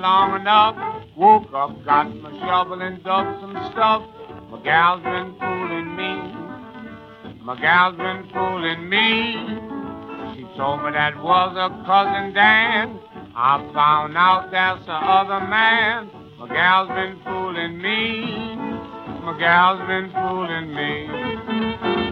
long enough. Woke up, got my shovel and dug some stuff. My gal's been fooling me. My gal's been fooling me. She told me that was her cousin Dan. I found out that's the other man. My gal's been fooling me. My gal's been fooling me.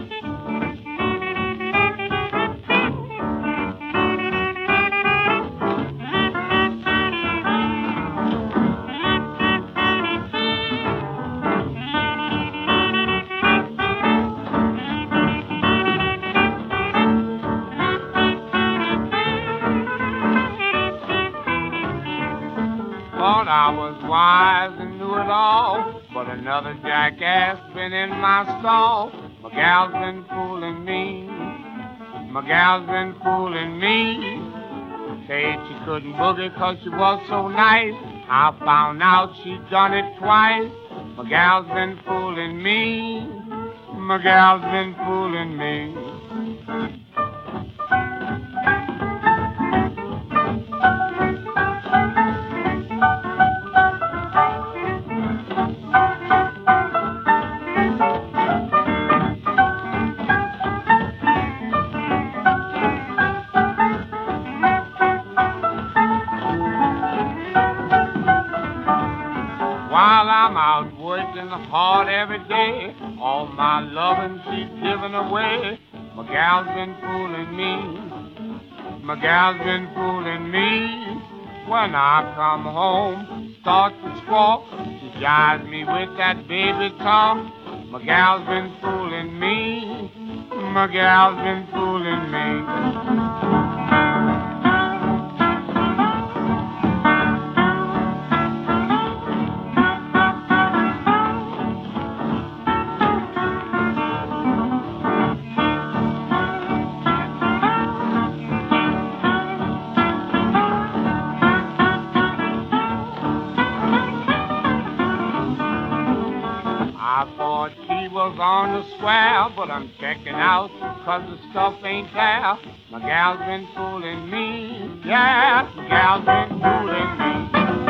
Thought I was wise and knew it all, but another jackass been in my stall. My gal's been fooling me. My gal's been fooling me. Said she couldn't boogie 'cause she was so nice. I found out she done it twice. My gal's been fooling me. My gal's been fooling me. While I'm out working hard every day, all my loving she's giving away. My gal's been fooling me. My gal's been fooling me. When I come home, start to squawk, she jives me with that baby talk. My gal's been fooling me. My gal's been fooling me. I thought she was on the square, but I'm checking out 'cause the stuff ain't there. My gal's been fooling me, yeah, my gal's been fooling me.